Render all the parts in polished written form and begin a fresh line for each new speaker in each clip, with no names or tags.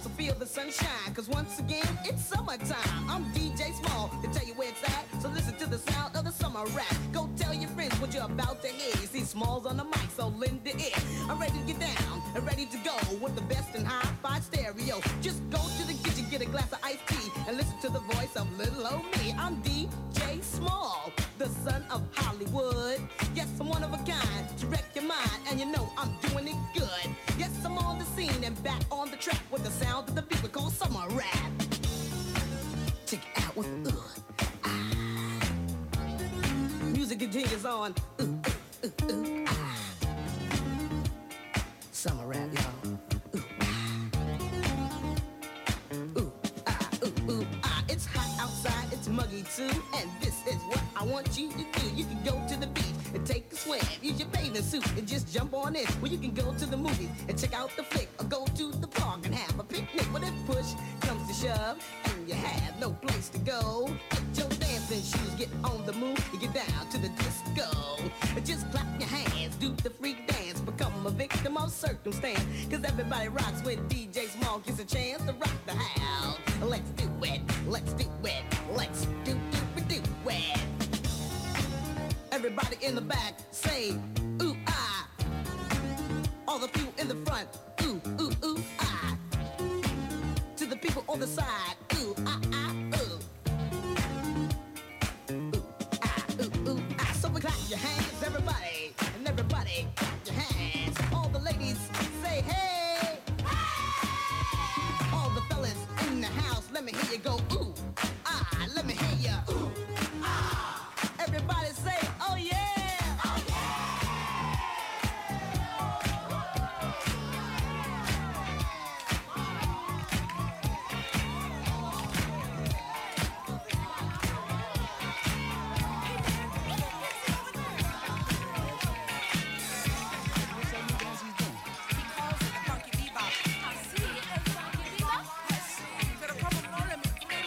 so feel the sunshine. Cause once again, it's summertime. I'm DJ Small to tell you where it's at. So listen to the sound of the summer rap. Go tell your friends what you're about to hear. You see Smalls on the mic, so lend the ear. I'm ready to get down and ready to go with the best in hi-fi stereo. Just go to the kitchen, get a glass of iced tea, and listen to the voice of little old me. I'm DJ Small, the son of Hollywood. Yes, I'm one of a kind to wreck your mind, and you know I'm doing it good. Yes, I'm on the scene and back on the track with the sound of the beat we call summer rap. Check it out with music continues on. Summer rap, y'all. It's hot outside, it's muggy too, and this is what I want you to do. You can go to the beach and take a swim, use your bathing suit and just jump on in. Well, you can go to the movies and check out the flick, or go to the park and have a picnic. But if push comes to shove and you have no place to go, get your dancing shoes, get on the move, and get down to the disco. Just clap your hands, do the freak dance, become a victim of circumstance. Cause everybody rocks when DJ Small gets a chance to rock the house. Let's do it, let's do it, let's do it. Everybody in the back say, ooh, ah. All the people in the front, ooh, ooh, ooh, ah. To the people on the side, ooh, ah, ah, ooh. Ooh, ah, ooh, ooh, ah. So we clap your hands, everybody, and everybody clap your hands. All the ladies say, hey. All the fellas in the house, let me hear you go, ooh, ah. Let me hear you, ooh, ah. Everybody say, oh yeah.
Funky bebop. I see it as funky bebop. Better come along, let me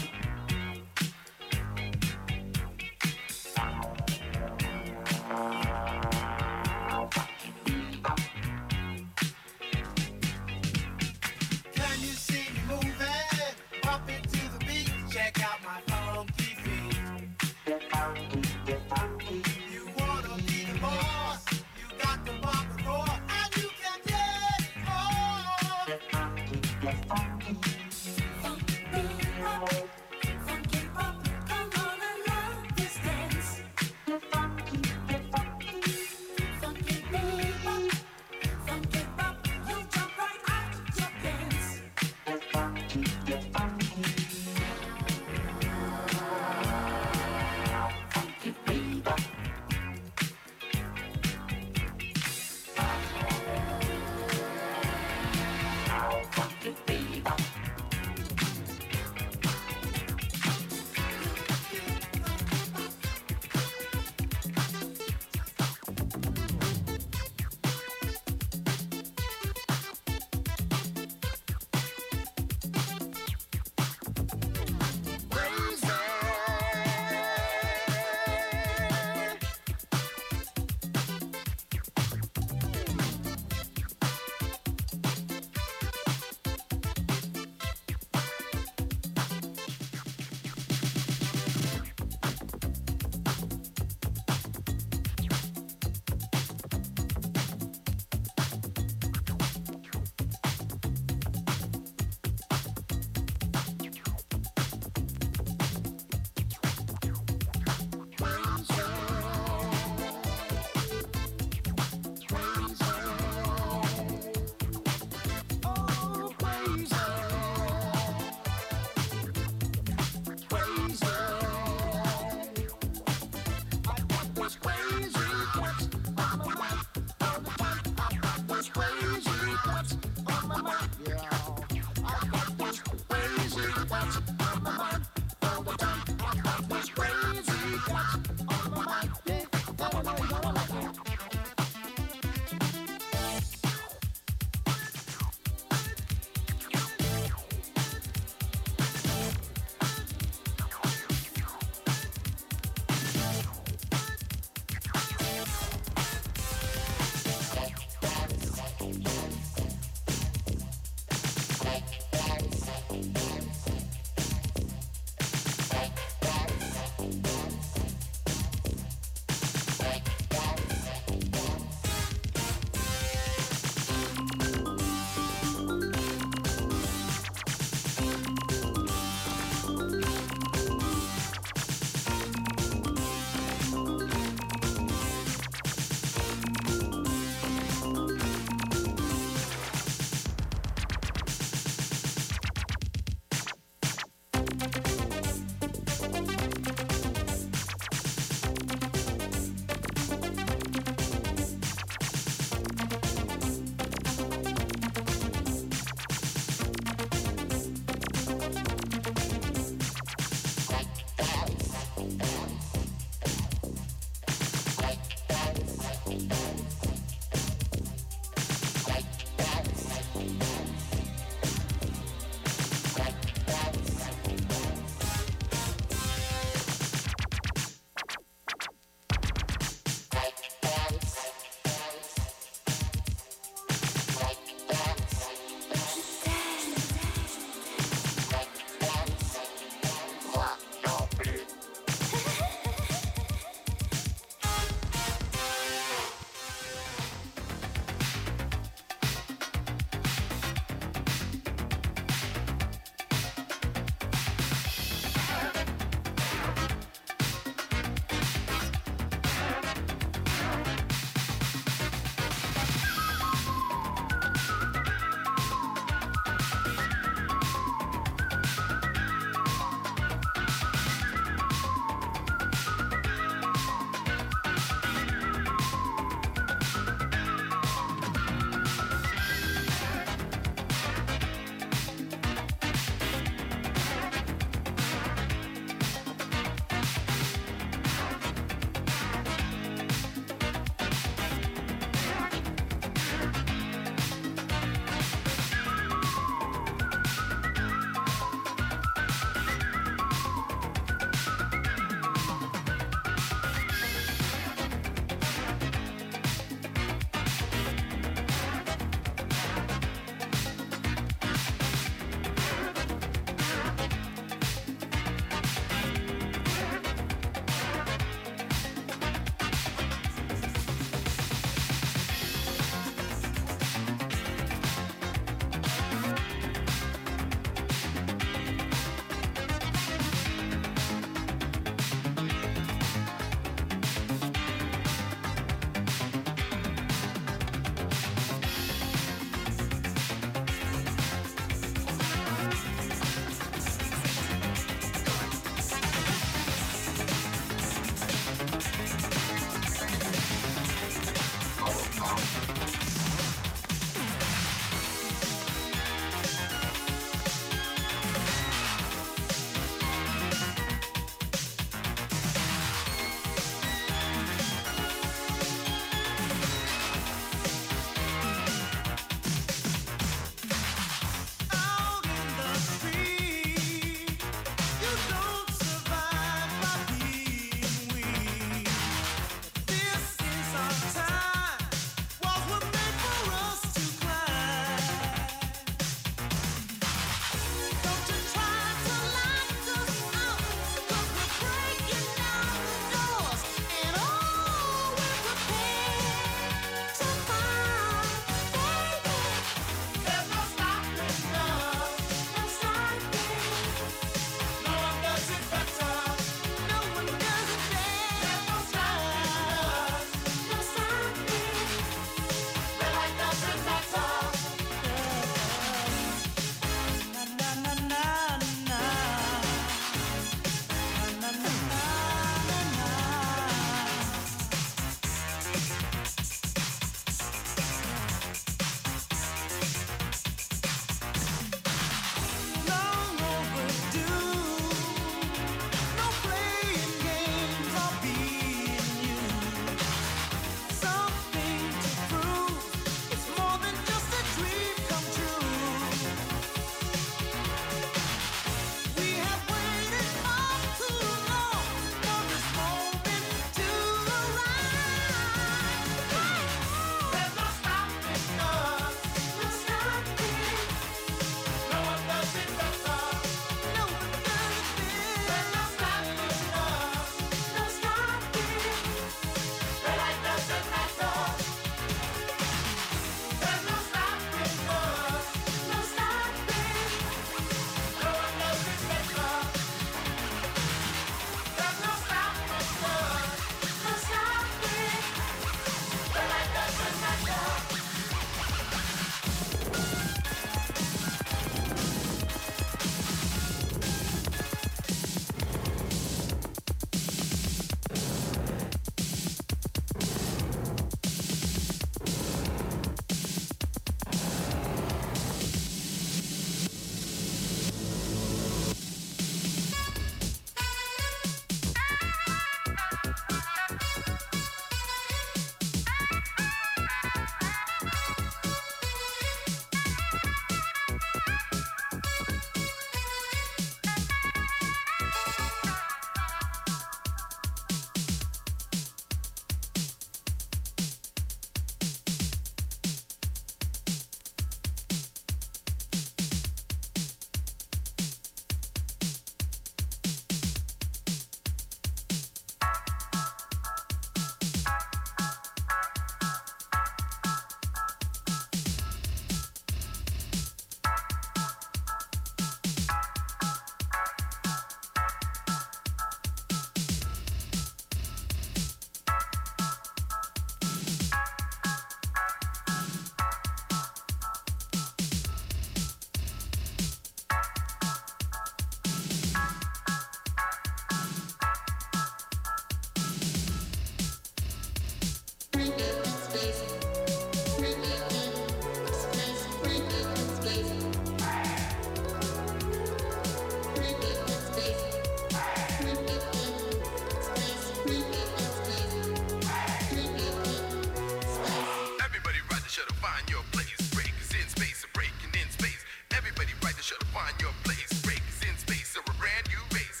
shuttle, find your place. Break is in space, a breaking in space. Everybody ride the shuttle, find your place. Break is in space, or a brand new race.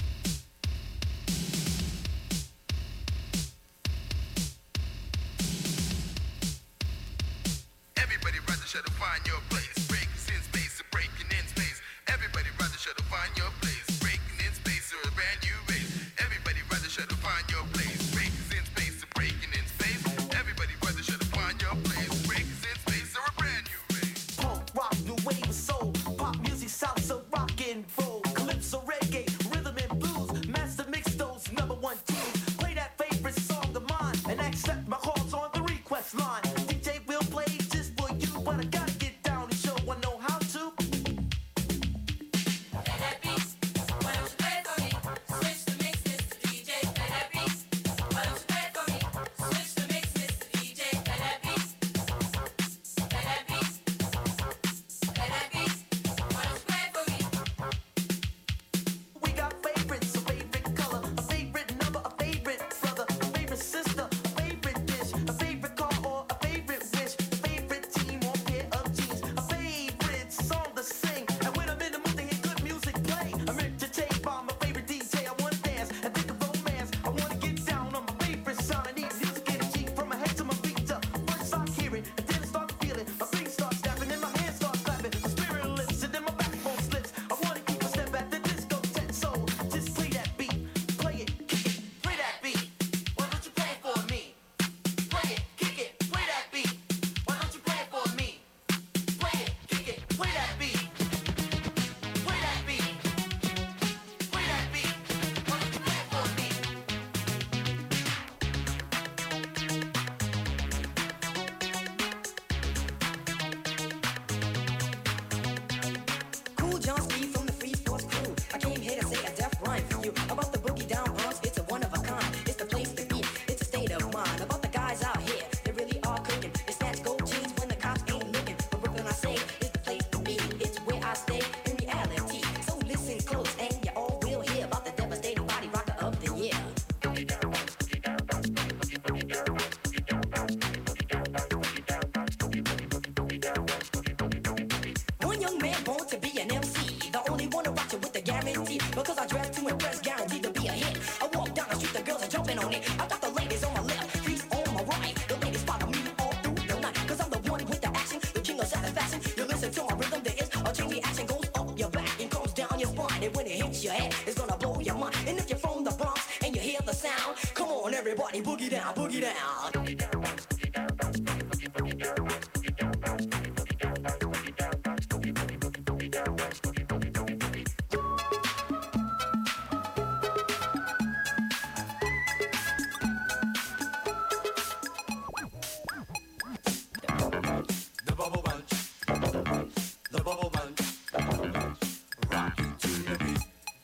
Everybody ride the shuttle, find your place. Break is in space, a breaking in space. Everybody ride the shuttle, find your place. Breaking in space, or a brand new race. Everybody ride the shuttle, find your place. Break is in space, a breaking in space. Everybody ride the shuttle, find your place. Break is in space, or a brand new race.
Punk rock, new wave of soul, pop music, salsa, rock and roll, calypso, reggae, rhythm and blues. Master mix those #1 tunes. Play that favorite song of mine and accept my calls on the request line. DJ will play just for you, but I gotta get down and show I know how to. We got favorites, a favorite color, a favorite number, a favorite brother, a favorite sister, a favorite dish, a favorite car or a favorite wish, a favorite team or pair of jeans, a favorite song to sing. And when I'm in the mood to hear good music play, I'm entertained by my favorite DJ. I wanna dance and think of romance. I wanna get down on my favorite sound. I need music energy from my head to my feet. First I hear it, and then I start to feel it. My feet start snapping and my hands start clapping. My spirit lifts and then my backbone slips. I wanna keep a step at the disco tent, so just play that beat, play it, kick it, play that beat. Why don't you play it for me? Play it, kick it, play that beat. Why don't you play it for me? Play it, kick it, play that beat. Play that beat. Play that beat. Why don't you play it for me?
Cool John Steve from the Free Force crew. I came here to say a death rhyme for you. About the boogie down Bronx, it's a one of a kind. It's the place to be, it's a state of mind. About the guys out here, they really are cooking. They snatch gold chains when the cops ain't looking. But Brooklyn, I say, is the place to be. It's where I stay in reality. So listen close and you all will hear about the devastating body rocker of the year. One young man born to be an MC, the only one to rock you with the guarantee. Because I dress to impress, guaranteed to be a hit. I walk down the street, the girls are jumping on it. I got the ladies on my left, freaks on my right. The ladies follow me all through the night. Cause I'm the one with the action, the king of satisfaction. You listen to my rhythm, there is a chain reaction. Goes up your back and comes down your spine. And when it hits your head, it's gonna blow your mind. And if you're from the Bronx and you hear the sound, come on everybody, boogie down, boogie down.
The bubble bunch, the bubble bunch, rocking to the beat.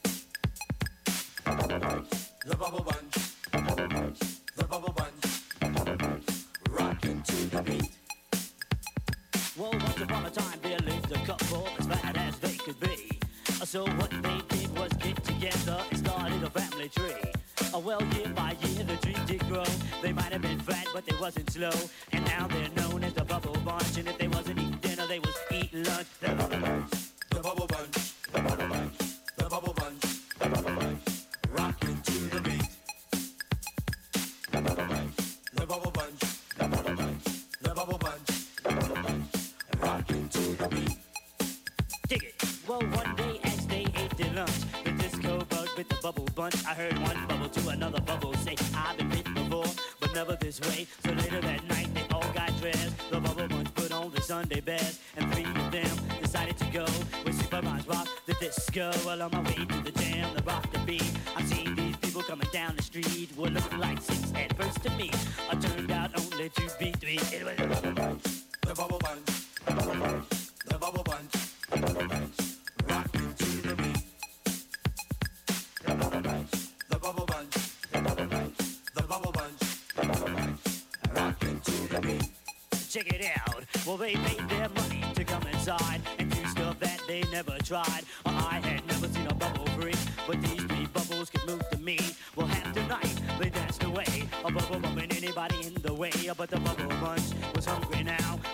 The bubble bunch, the bubble bunch, rocking to the beat.
Well, once upon a time, there lived a couple as fat as they could be. So what they did was get together and started a family tree. Well, year by year, the tree did grow. They might have been fat, but they wasn't slow. And now they're known as the Bubble Bunch. And if they wasn't eating dinner, they was eating lunch. The Bubble Bunch.
The bubble bunch, the bubble bunch, the bubble bunch, the bubble bunch, rocking to the beat. The bubble bunch, the bubble bunch, the bubble bunch, the bubble bunch, the bubble bunch, rocking to the beat.
Dig it. Well, one day as they ate their lunch, the disco bug with the Bubble Bunch. I heard one bubble to another bubble say, I've been bitten before, but never this way. So later that night, they all got dressed. The Bubble Bunch put on the Sunday best, and three of them decided to go where Superman's rock the disco. Well, on my way to the jam, the rock the beat, I'm seeing these people coming down the street. Were looking like six at first to me. I turned out only to be three. It was the Bubble Bunch.
The bubble bunch, the bubble bunch, the bubble bunch, the bubble bunch, rocking to the beat. The bubble bunch, the bubble bunch, the bubble bunch, the bubble bunch, the bubble bunch, rocking to the beat.
Check it out. Well, they paid their money to come inside and do stuff that they never tried. I had never seen a bubble break, but these three bubbles could move to me. Well, half the night they danced away, a bubble bumping anybody in the way. But the Bubble Bunch was hungry now,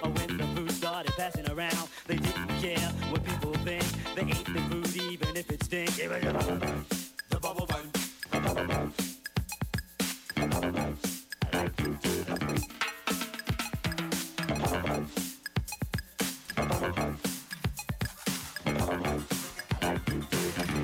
The food, even if it stinks. Give it the bubble bun. The bubble bun. The bubble bun. The bubble bun. I like you to the beat. The bubble bun. The bubble bun. The bubble bun. I like you to the beat.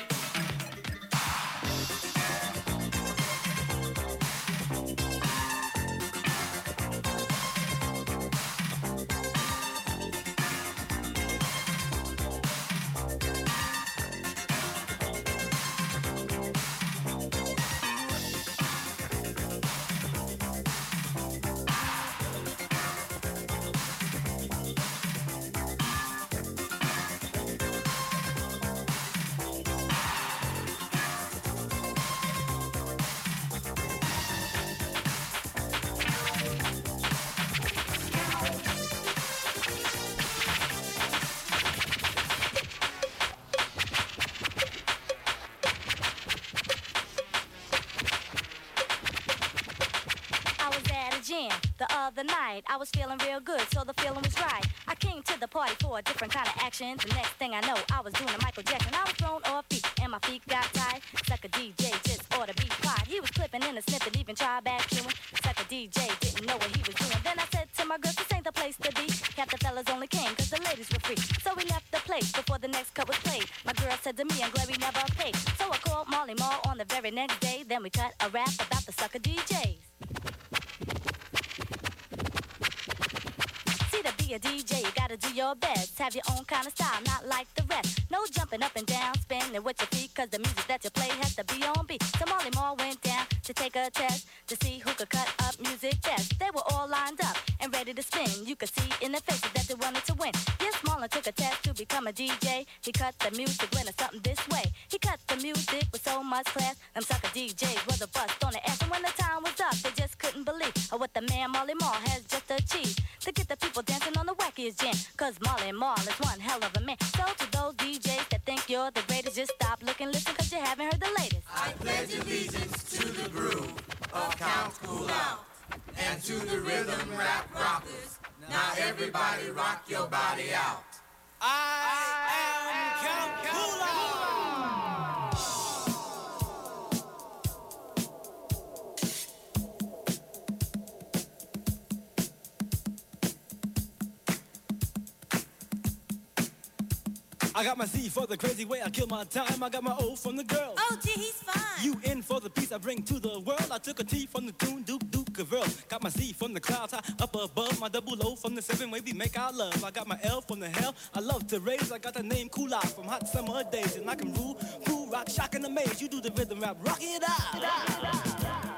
The other night, I was feeling real good, so the feeling was right. I came to the party for a different kind of action. The next thing I know, I was doing a Michael Jackson. I was thrown off feet, and my feet got tied. Sucker DJ just ought to be quiet. He was clipping in a snippet, even tried back chewing. Sucker DJ didn't know what he was doing. Then I said to my girl, this ain't the place to be. Half the fellas only came cause the ladies were free. So we left the place before the next cut was played. My girl said to me, I'm glad we never paid. So I called Molly Mall on the very next day. Then we cut a rap about the sucker DJs. Be a DJ, you gotta do your best. Have your own kind of style, not like the rest. No jumping up and down, spinning with your feet, cause the music that you play has to be on beat. So Molly Mall went down to take a test to see who could cut up music best. They were all lined up and ready to spin. You could see in their faces that they wanted to win. Yes, Marlon took a test to become a DJ. He cut the music when it's something this way. He cut the music with so much class. Them sucker DJs was a bust on the ass. And when the time was up, they just couldn't believe what the man Molly Mall has just achieved. To get the people dancing on the wackiest jam. Cause Molly Mall is one hell of a man. So to those DJs that think you're the greatest, just stop looking, listen, cause you haven't heard the latest.
I pledge allegiance to the groove of Count Cool Out and to the rhythm rap rockers. Now everybody rock your body out. I am Count Cool Out.
I got my Z for the crazy way I kill my time. I got my O from the girl.
Oh, gee, he's fine.
You in for the peace I bring to the world. I took a T from the tune, Duke of Earl. Got my C from the clouds high up above. My double O from the 7 way we make our love. I got my L from the hell I love to raise. I got the name Cool Out from hot summer days. And I can rule, cool, rock, shock, and amaze. You do the rhythm rap, rock it out.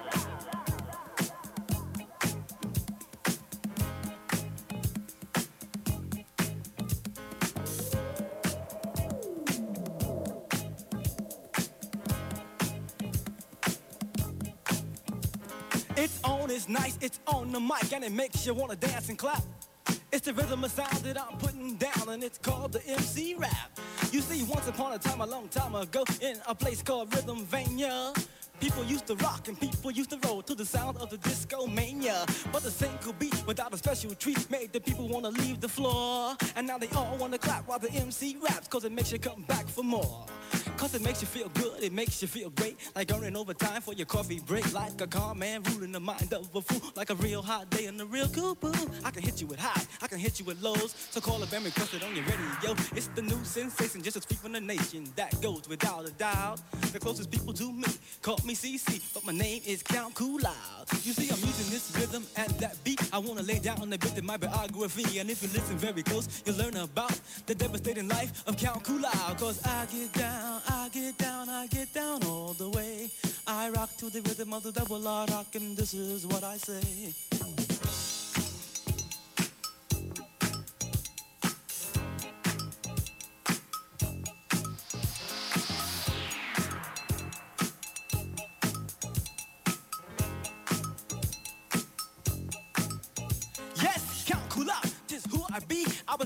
It's on, it's nice, it's on the mic, and it makes you wanna dance and clap. It's the rhythm of sound that I'm putting down, and it's called the MC rap. You see, once upon a time, a long time ago, in a place called Rhythmvania, people used to rock and people used to roll to the sound of the disco mania. But the single beat without a special treat made the people wanna leave the floor. And now they all wanna clap while the MC raps, cause it makes you come back for more. Cause it makes you feel good, it makes you feel great. Like earning overtime for your coffee break. Like a calm man ruling the mind of a fool. Like a real hot day and a real cool boo. I can hit you with highs, I can hit you with lows. So call up and request it on your radio. It's the new sensation, just a speak from the nation. That goes without a doubt. The closest people to me call me CC, but my name is Count Cool Out. You see, I'm using this rhythm and that beat. I wanna lay down on a bit of my biography. And if you listen very close, you'll learn about the devastating life of Count Cool Out. Cause I get down, I get down, I get down all the way. I rock to the rhythm of the double R rock, and this is what I say. Yes, Count Cool Out, just who I be. I was rapping to the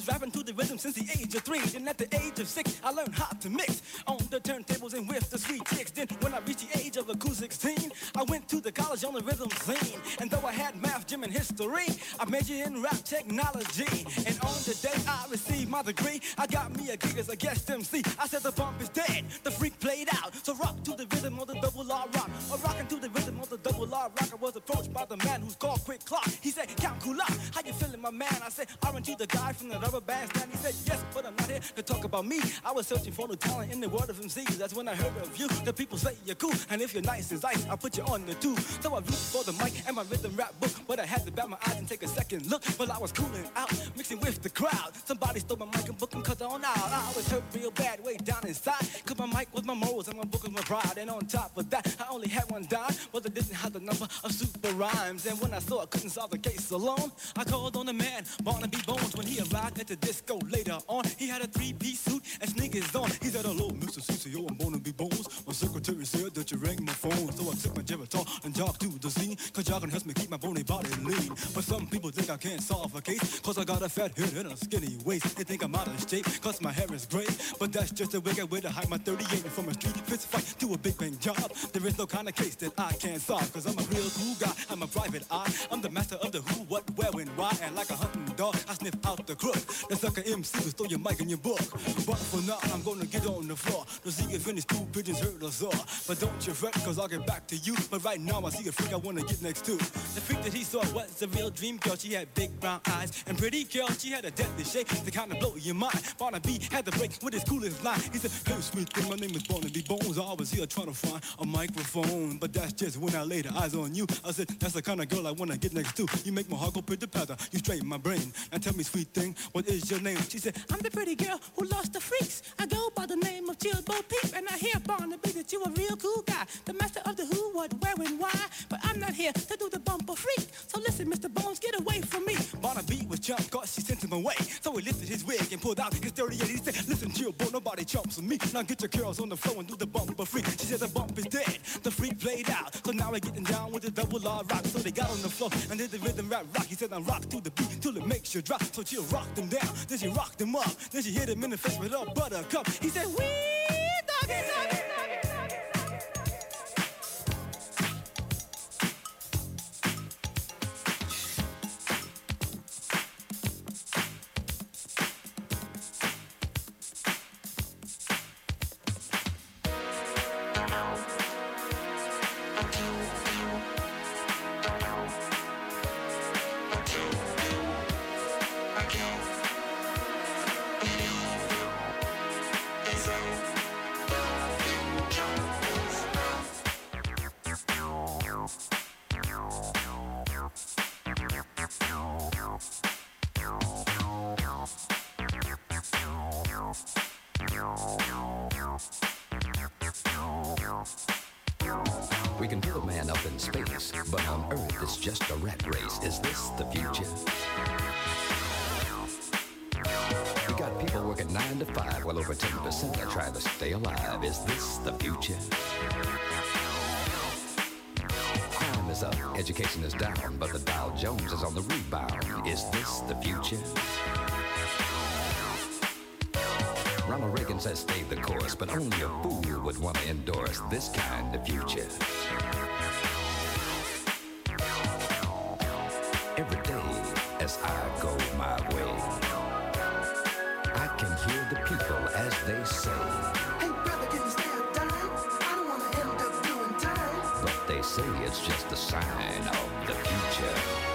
the rhythm since the age of 3. Then at the age of 6, I learned how to mix on the turntables and with the sweet chicks. Then when I reached the age of a cool 16, I went to the college on the rhythm scene. And though I had math, gym, and history, I majored in rap technology. And on the day I received my degree, I got me a gig as a guest MC. I said the bump is dead, the freak played out. So rock to the rhythm of the double R rock. Or rockin' to the rhythm of the double R rock. I was approached by the man who's called Quick Clock. He said, Count Cool Out, how you feeling, my man? I said, aren't you the guy from the rubber bandstand? He said, yes, but I'm not here to talk about me. I was searching for new talent in the world of MCs. That's when I heard of you. The people say you're cool, and if you're nice as ice, I'll put you on the tube. So I reached for the mic and my rhythm rap book, but I had to bat my eyes and take a second look. While I was cooling out, mixing with the crowd, somebody stole my mic and book and cut on out. I was hurt real bad way down inside, cause my mic was my morals and my book was my pride. And on top of that, I only had one dime, but I didn't have the number of super rhymes. And when I saw I couldn't solve the case alone, I called on the man, Barnaby Bones. When he arrived at the disco later on, he had a 3-piece suit and sneakers on. He said, hello, Mr. CCO, I'm Barnaby Bones. My secretary said that you rang my phone, so I took my Geritol and jogged to the scene, cause jogging helps me keep my bony body lean. But some people think I can't solve a case, cause I got a fat head and a skinny waist. They think I'm out of shape, cause my hair is gray, but that's just a wicked way to hide my 38. From a street fist fight to a big bang job, there is no kind of case that I can't solve, cause I'm a real cool guy, I'm a private eye. I'm the master of the who, what, where, and why. And like a hunting dog, I sniff out the crook. The sucker MC will stole your mic and your book. But for now, I'm gonna get on the floor to see if any stool pigeons hurt us all. But don't you fret, cause I'll get back to you. But right now, I see a freak I wanna get next to. The freak that he saw was a real dream girl. She had big brown eyes and pretty curls. She had a deadly shape to kind of blow your mind. Barnaby had to break with his coolest line. He said, hey, sweet thing, my name is Barnaby Bones. I was here trying to find a microphone, but that's just when I laid eyes on you. I said, that's the kind of girl I wanna get next to. You make my heart go pitter-patter, you straighten my brain. Now tell me, sweet thing, what is your name? She said, I'm the pretty girl who lost the freaks. I go by the name of Jill Bo Peep, and I hear Barnaby that you a real cool guy, the master of the who, what, where, and why. But I'm not here to do the bumper freak, so listen, Mr. Bones, get away from me. Barnaby was jumped, cause she sent him away. So he lifted his wig and pulled out his 38. He said, listen, Jill Bo, nobody chumps with me. Now get your girls on the floor and do the bumper freak. She said the bump is dead, the freak played out. So now we're getting down with the double R rock. So they got on the floor and did the rhythm rap rock. He said, now rock to the beat till it makes you drop. So Jill rocked them down, then she rocked them up. Then she hit him in the face with a buttercup. He said, wee, doggy, doggy, doggy.
We can put a man up in space, but on Earth it's just a rat race. Is this the future? We got people working 9 to 5, while over 10% are trying to stay alive. Is this the future? Crime is up, education is down, but the Dow Jones is on the rebound. Is this the future? Ronald Reagan says stay the course, but only a fool would want to endorse this kind of future. Every day as I go my way, I can hear the people as they say,
Hey brother, can you stay a dime? I don't wanna end up doing time.
but they say it's just a sign of the future.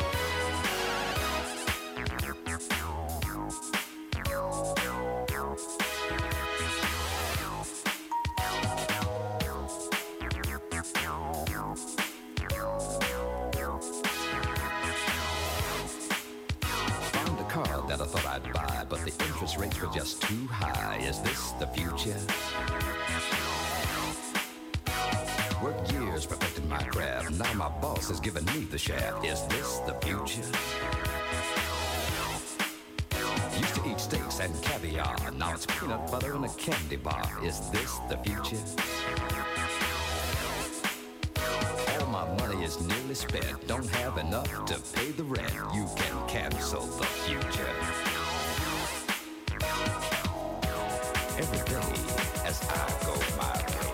That I thought I'd buy, but the interest rates were just too high. Is this the future? Worked years perfecting my craft. Now my boss has given me the shaft. Is this the future? Used to eat steaks and caviar. Now it's peanut butter and a candy bar. Is this the future? All my money is nearly spent. Don't have enough to pay the rent. You can cancel the future. every day as I go my way.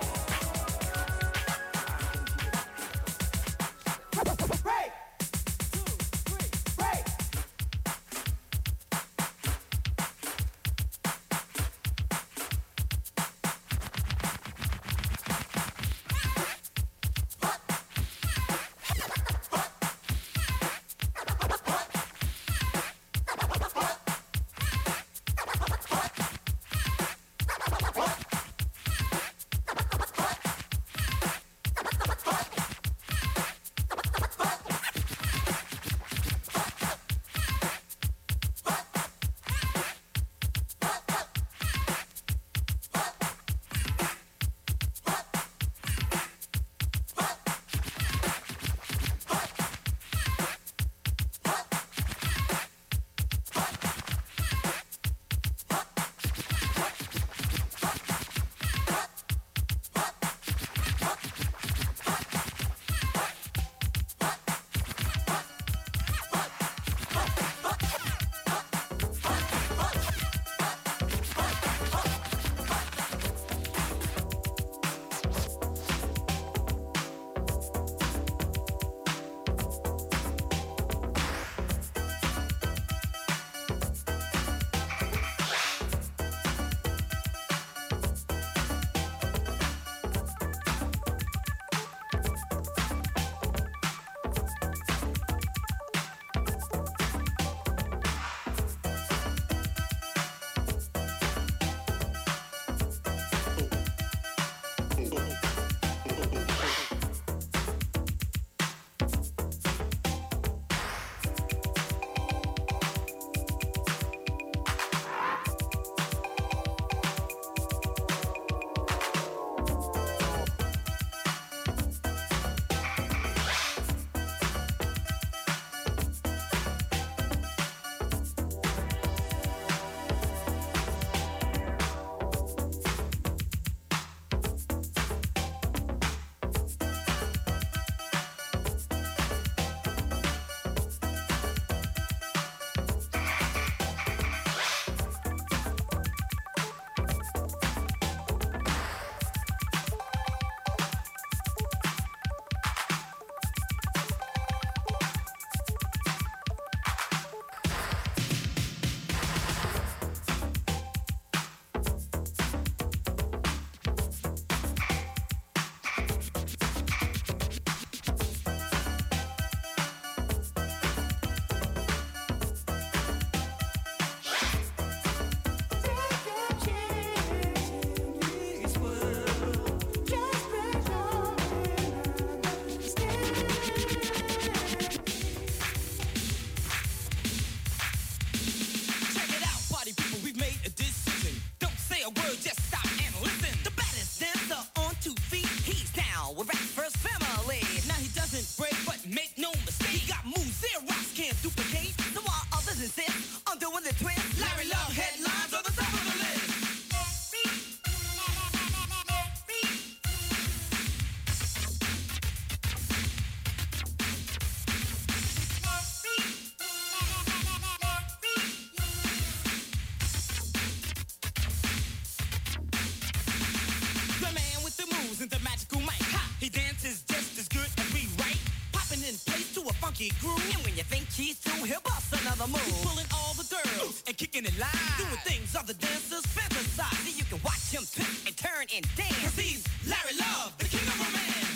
funky groove. And when you think he's through, he'll bust another move. He's pulling all the girls and kicking it live, doing things other dancers fantasize. So you can watch him twist and turn and dance. 'Cause he's Larry Love, the king of romance.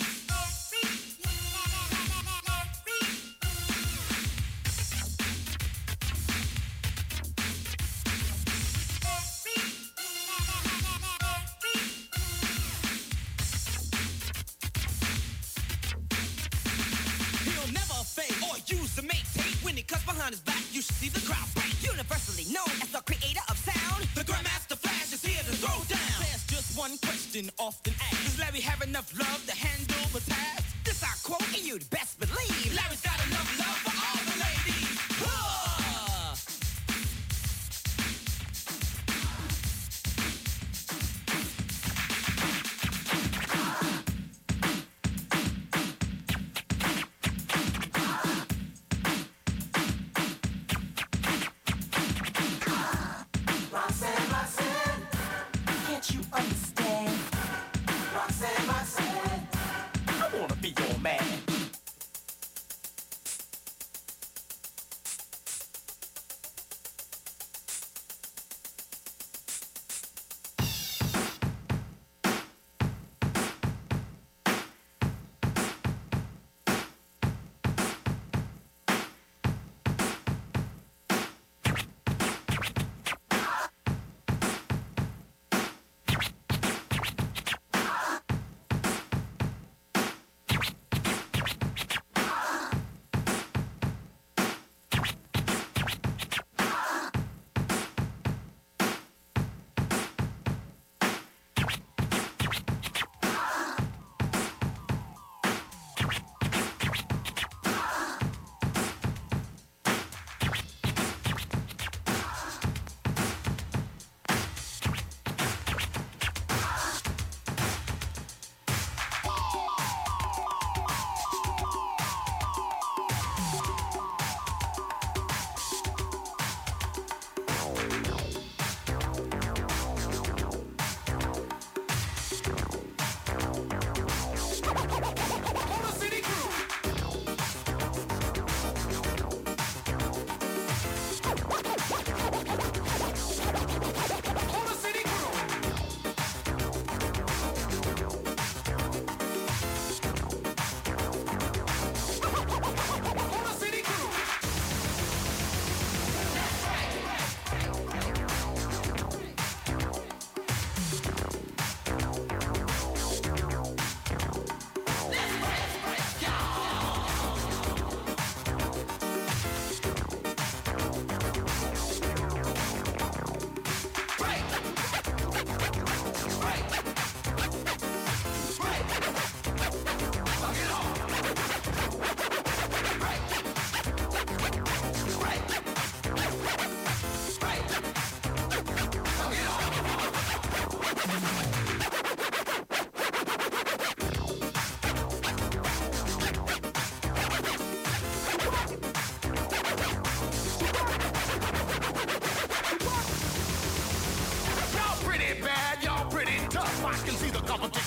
Cause behind his back, you should see the crowd break. Universally known as the creator of sound, the Grandmaster Flash is here to throw down. There's just one question often asked: does Larry have enough love to handle the task? This I quote, and you'd best believe Larry's got enough love for all the ladies.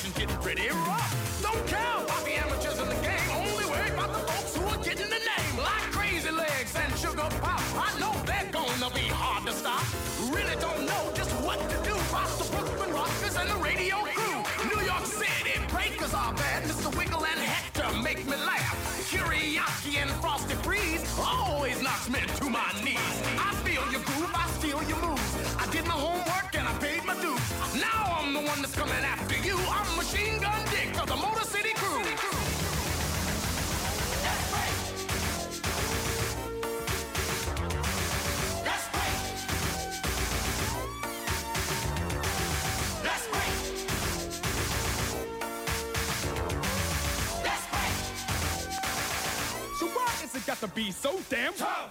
situation's getting pretty rough. Don't care about the amateurs in the game, only worry about the folks who are getting the name. Like Crazy Legs and Sugar Pop, I know they're gonna be hard to stop. Really don't know just what to do. About the Brooklyn Rockers and the radio crew. New York City breakers are bad. Mr. Wiggle and Hector make me laugh. Kiriaki and Frosty Freeze always knocks me to my knees. I feel your groove, I steal your moves. I did my homework and I paid my dues. Now I'm the one that's coming after you. I'm Machine Gun Dick of the Motor City Crew.
That's right. That's right. That's right. That's right.
So why is it got to be so damn tough?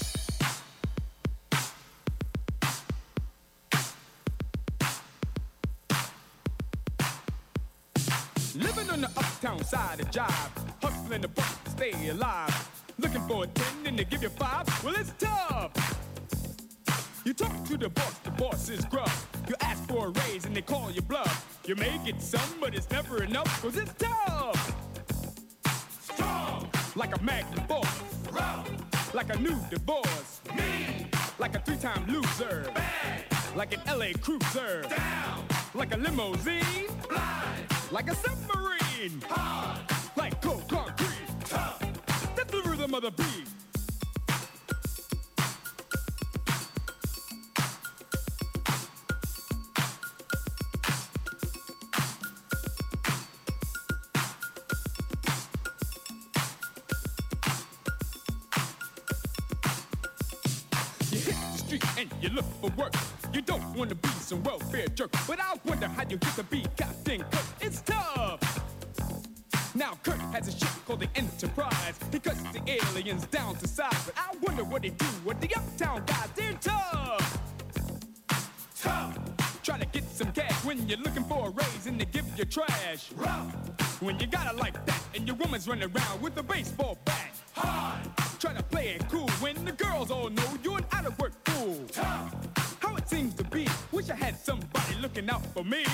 Living on the uptown side of jive, hustling the buck to stay alive. Looking for a 10 and they give you 5, well it's tough. You talk to the boss is gruff. You ask for a raise and they call you bluff. You may get some, but it's never enough, cause it's tough. Strong, like a Magnum boss. Rough, like a new divorce. Mean, like a 3-time loser. Bad, like an LA cruiser. Down, like a limousine. Blind, like a submarine. Hard, like cold concrete. Tough, that's the rhythm of the beat. And you look for work. You don't want to be some welfare jerk, but I wonder how you get to be Captain Kirk. It's tough. Now Kirk has a ship called the Enterprise. He cuts the aliens down to size, but I wonder what they do with the uptown guys. They're tough. Tough. Try to get some cash when you're looking for a raise and they give you trash. Rough. When you got it like that and your woman's running around with a baseball bat. Hard. Try to play it cool when the girls all know you're an out-of-work fool. Tough. How it seems to be. Wish I had somebody looking out for me.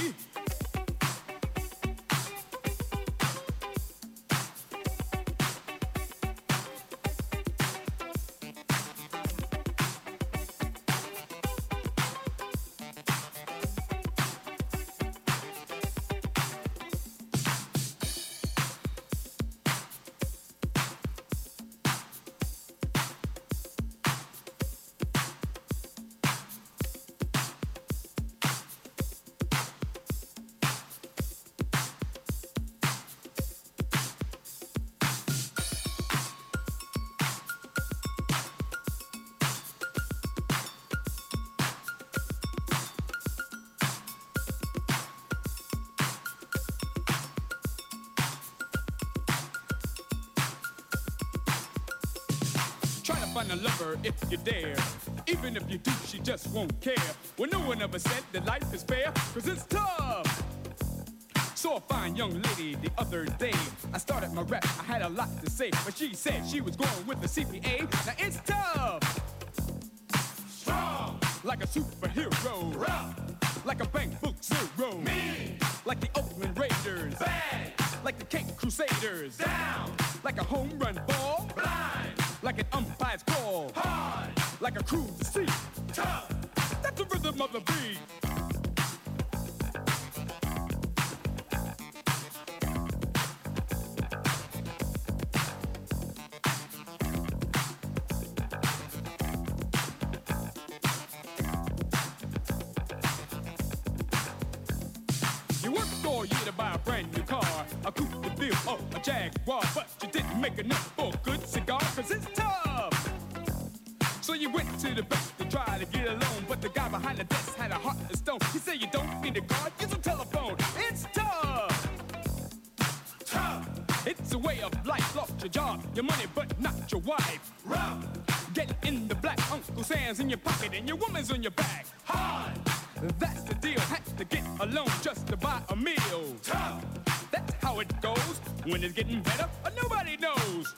Find a lover if you dare. Even if you do, she just won't care. Well, no one ever said that life is fair, cause it's tough. Saw a fine young lady the other day. I started my rap, I had a lot to say, but she said she was going with the CPA. Now it's tough. Strong, like a superhero. Rough, like a bank book zero. Mean, like the Oakland Raiders. Bad, like the Cape Crusaders. Down, like a home run ball. Blind, like an umpire's call. Hard, like a cruise to sea. Tough, that's the rhythm of the beat. You worked all year to buy a brand new car, a coupe de ville or a Jaguar, but you didn't make enough for a good cigar, cause it's tough. So you went to the bank to try to get a loan, but the guy behind the desk had a heart of stone. He said you don't need a card, use a telephone. It's tough. Tough. It's a way of life, lost your job, your money, but not your wife. Rough. Get in the black, Uncle Sam's in your pocket and your woman's on your back. Hard. That's the deal, had to get a loan just to buy a meal. Tough. That's how it goes, when it's getting better, nobody knows.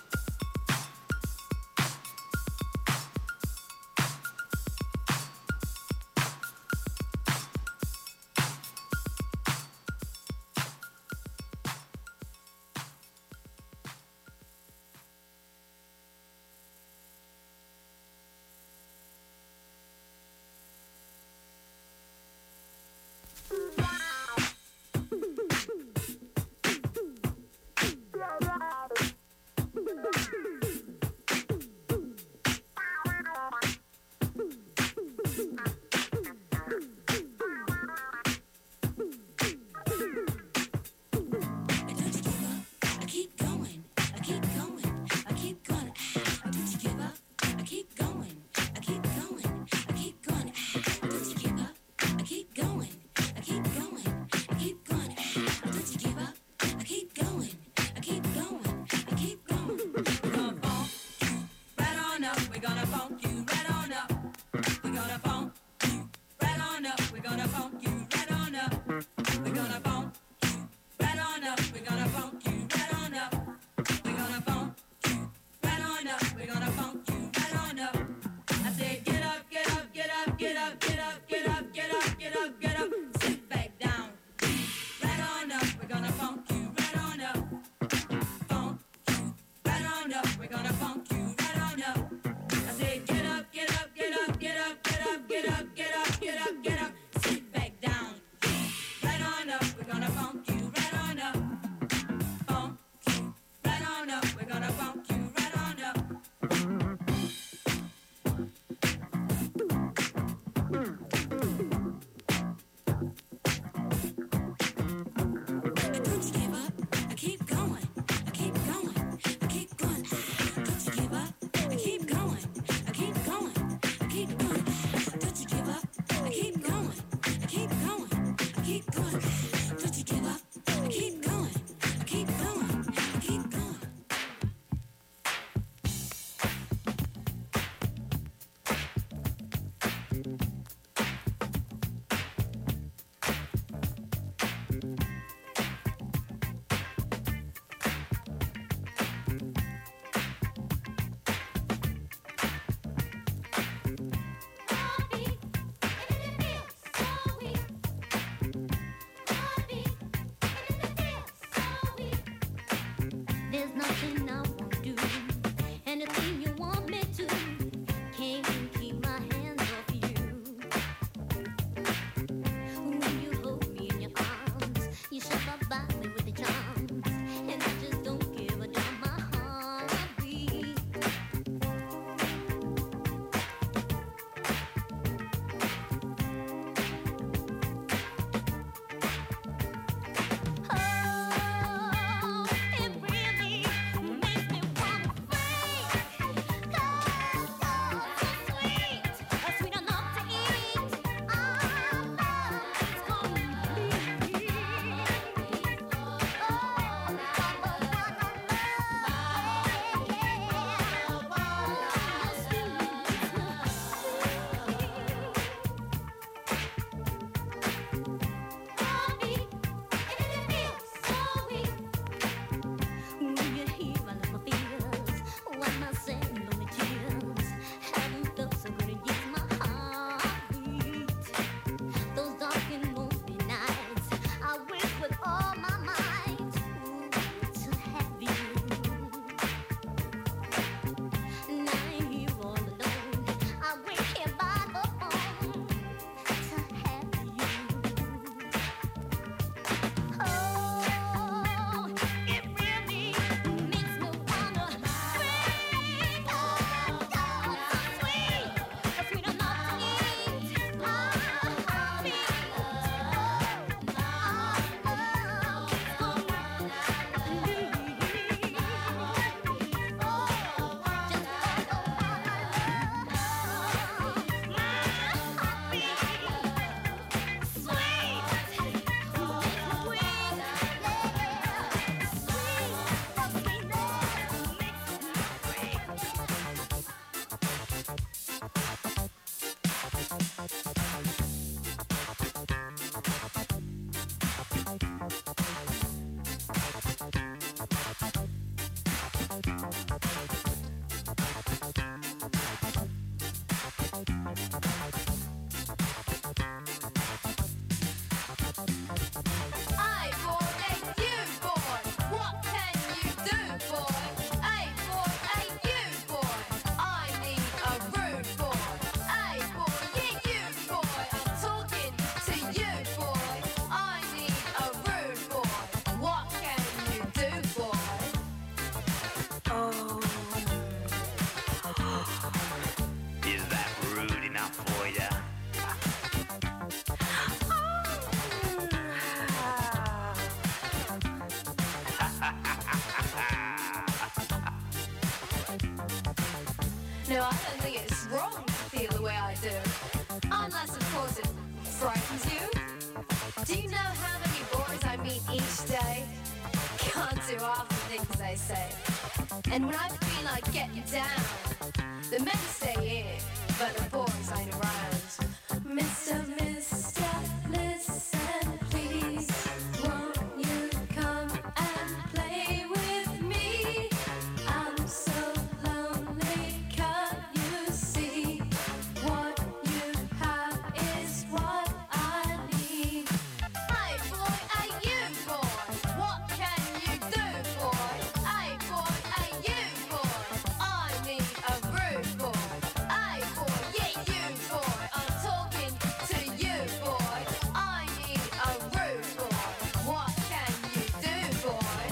I don't think it's wrong to feel the way I do. Unless, of course, it frightens you. Do you know how many boys I meet each day? Can't do half the things they say. And when I feel like getting down, the men stay in, but the boys ain't around. Mister, listen, please. Won't you come and play with me? I'm so lonely, can't you see? What you have is what I need. Hey boy, hey you boy, what can you do, boy? Hey boy, hey you boy, I need a rude boy. Hey boy, yeah you boy, I'm talking to you boy. I need a rude boy. What can you do, boy?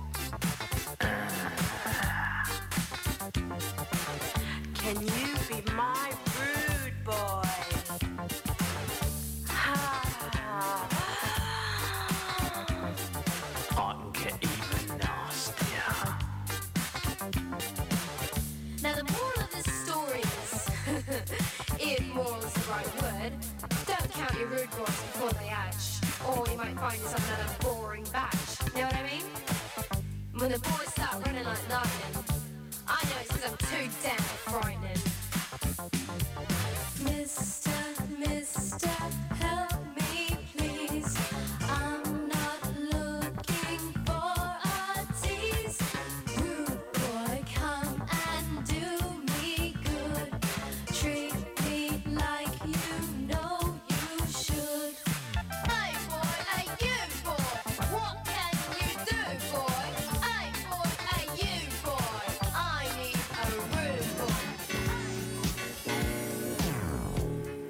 Can you be my rude boy?
I can get even nastier.
Now the moral of this story is, if moral is the right word, don't count your rude boys before they hatch, or you might find yourself another boring batch. Know what I mean? When the boys start running like lightning, I know it's 'cause I'm too damn frightening. Mister, help me please. I'm not looking for a tease. Rude boy, come and do me good. Treat me like you know you should. Hey boy, hey you boy, what can you do, boy? Hey boy, hey you boy, I need a rude boy.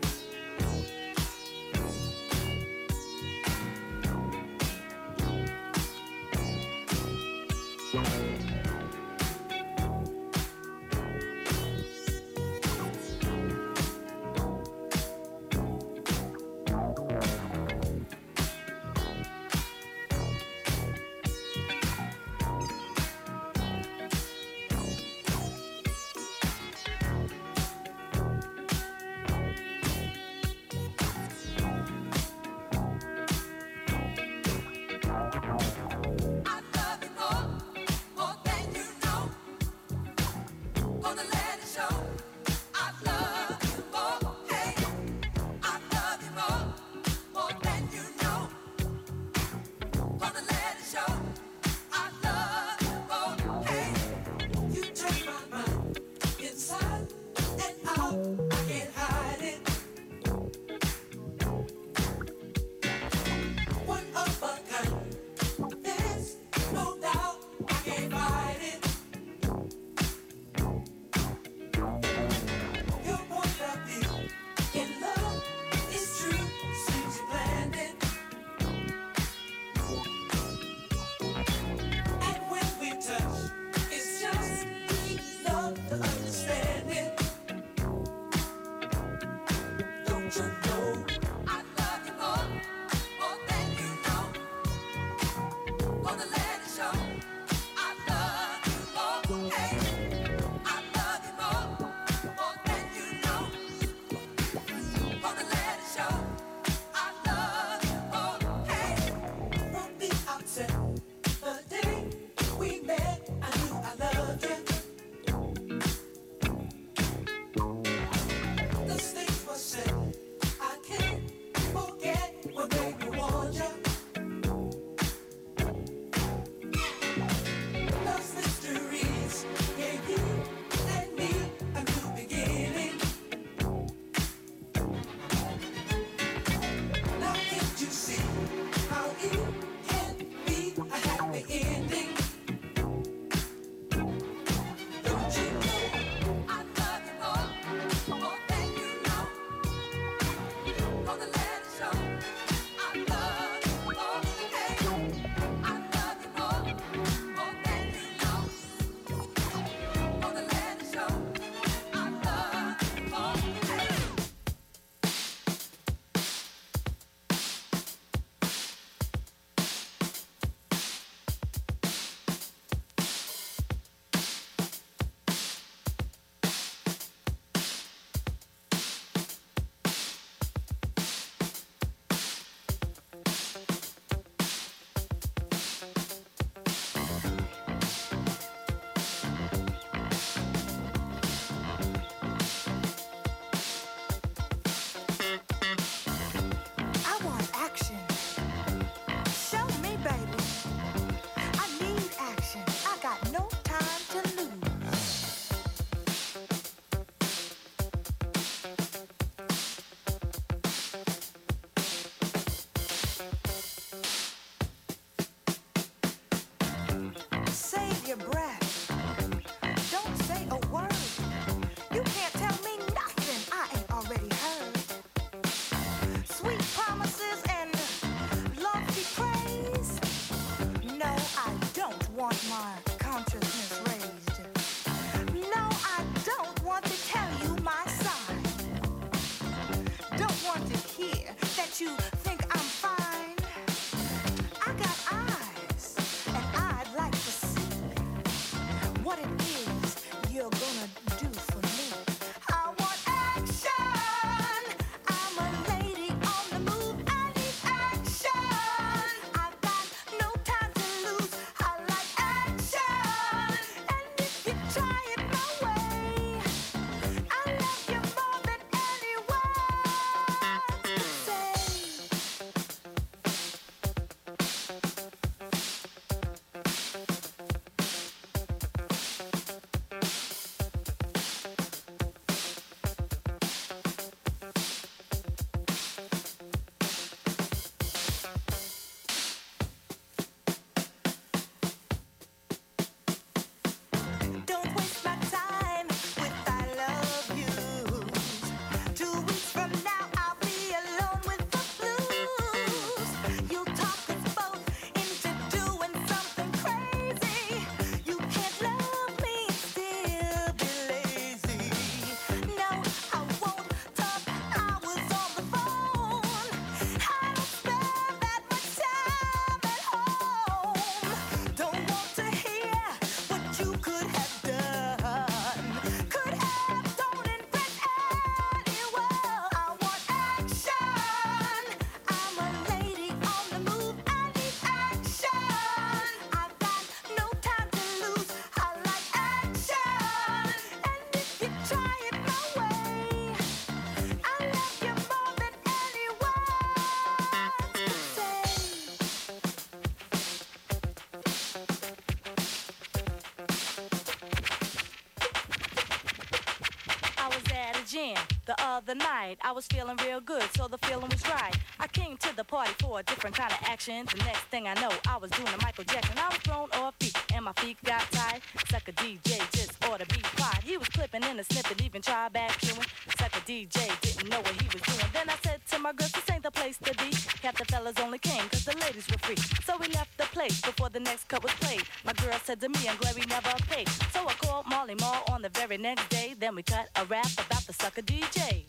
The other night, I was feeling real good, so the feeling was right. I came to the party for a different kind of action. The next thing I know, I was doing a Michael Jackson. I was thrown off feet, and my feet got tied. Sucker DJ just ought to be quiet. He was clipping in a snippet, even tried back chewing. Sucker DJ didn't know what he was doing. Then I said to my girls, this ain't the place to be. Half the fellas only came cause the ladies were free. So we left the place before the next cut was played. My girl said to me, I'm glad we never paid. So I called Marley Marl on the very next day. Then we cut a rap about the sucker DJs.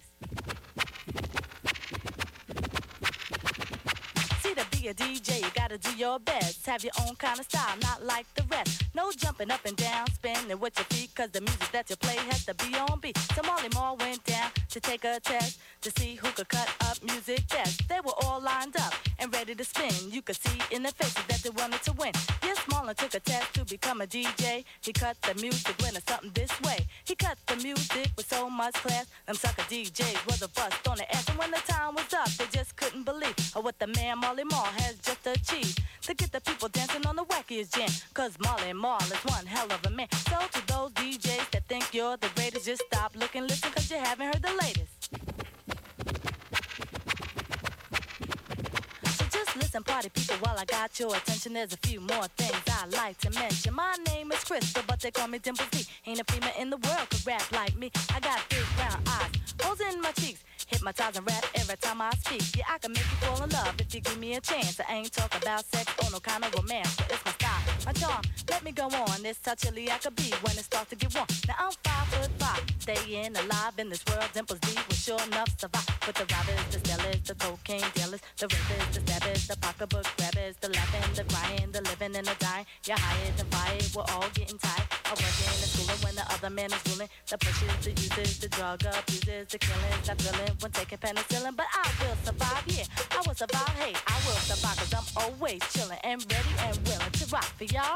See, to be a DJ, you gotta do your best. Have your own kind of style, not like the rest. No jumping up and down, spinning with your feet, cause the music that you play has to be on beat. So Marley Marl went down to take a test to see who could cut up music best. They were all lined up and ready to spin. You could see in their faces that they wanted to win. Yes, Marlon took a test to become a DJ. He cut the music when it's something this way. He cut the music with so much class. Them sucker DJs was a bust on the ass. And when the time was up, they just couldn't believe what the man Marley Marl has just achieved. To get the people dancing on the wackiest jam. Cause Marley Marl is one hell of a man. So to those DJs that think you're the greatest, just stop, look and listen, cause you haven't heard the latest. So just listen, party people, while I got your attention. There's a few more things I'd like to mention. My name is Crystal, but they call me Dimples D. Ain't a female in the world could rap like me. I got big brown eyes, holes in my cheeks, hypnotize and rap every time I speak. Yeah, I can make you fall in love if you give me a chance. I ain't talking about sex or no kind of romance, but it's my style, my charm. Let me go on, it's how chilly I could be when it starts to get warm. Now I'm 5'5", staying alive in this world. Dimples D will sure enough survive. With the robbers, the sellers, the cocaine dealers, the rapers, the stabbers, the pocketbook grabbers, the laughing, the crying, the living and the dying. You're hired and fired, we're all getting tired. I work in the schooling when the other man is ruling. The pushes, the users, the drug abusers, the killings, not thrilling when taking penicillin. But I will survive, yeah, I will survive, hey, I will survive, cause I'm always chilling and ready and willing to rock for y'all.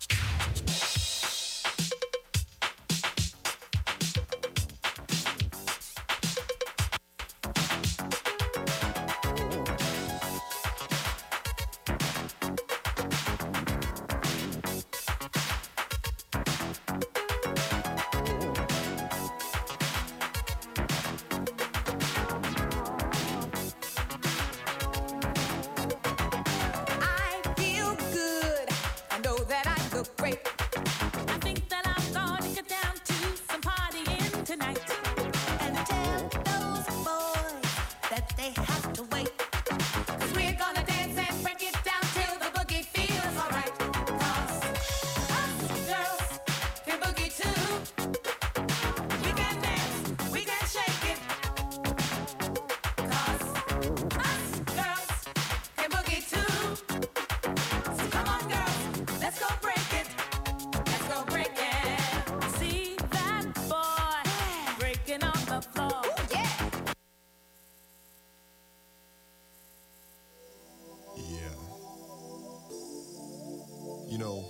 You know,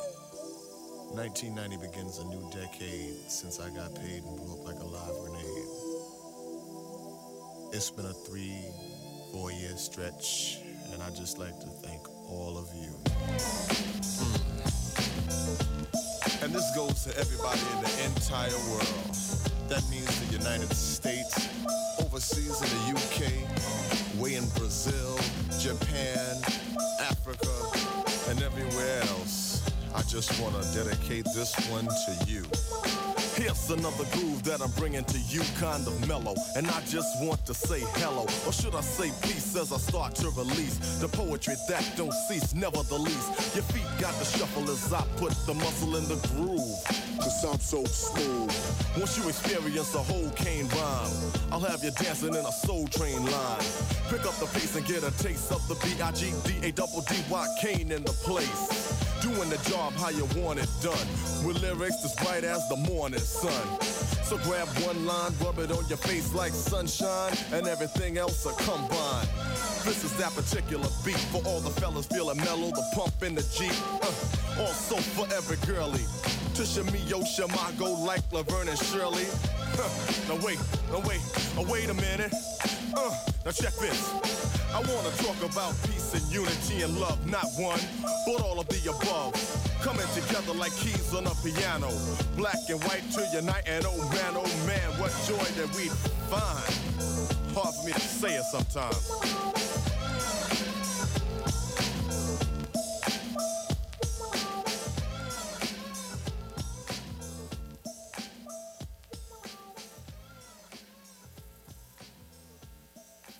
1990 begins a new decade since I got paid and blew up like a live grenade. It's been a 3-4 year stretch, and I'd just like to thank all of you. And this goes to everybody in the entire world. That means the United States, overseas in the UK, way in Brazil, Japan, Africa, and everywhere else. I just want to dedicate this one to you. Here's another groove that I'm bringing to you, kind of mellow. And I just want to say hello, or should I say peace, as I start to release the poetry that don't cease, never the least. Your feet got the shuffle as I put the muscle in the groove, 'cause I'm so smooth. Once you experience a whole cane rhyme, I'll have you dancing in a Soul Train line. Pick up the pace and get a taste of the B-I-G-D-A-double-D-Y Kane in the place. Doing the job how you want it done, with lyrics as bright as the morning sun. So grab one line, rub it on your face like sunshine, and everything else will combine. This is that particular beat for all the fellas feeling mellow, the pump in the Jeep. Also for every girlie, Tisha Mio, Shamago, like Laverne and Shirley. Now wait a minute. Now check this. I wanna talk about peace and unity and love, not one, but all of the above. Coming together together like keys on a piano. Black and white to unite, and oh man, what joy that we find. Hard for me to say it sometimes.